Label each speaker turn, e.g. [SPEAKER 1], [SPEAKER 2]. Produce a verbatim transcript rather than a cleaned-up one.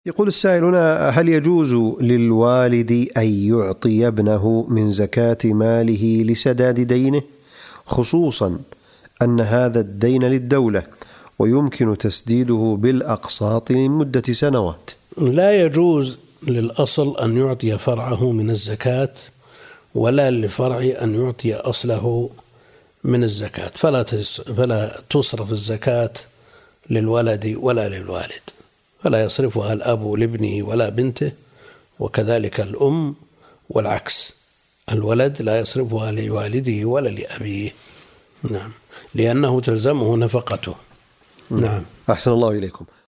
[SPEAKER 1] يقول السائل هنا: هل يجوز للوالد أن يعطي ابنه من زكاة ماله لسداد دينه، خصوصا أن هذا الدين للدولة ويمكن تسديده بالأقساط لمدة سنوات؟
[SPEAKER 2] لا يجوز للأصل أن يعطي فرعه من الزكاة، ولا للفرع أن يعطي أصله من الزكاة، فلا فلا تصرف الزكاة للولد ولا للوالد، فلا يصرفها الأب لابنه ولا بنته، وكذلك الأم والعكس، الولد لا يصرفها لوالده ولا لأبيه. نعم، لأنه تلزمه نفقته. نعم.
[SPEAKER 1] أحسن الله إليكم.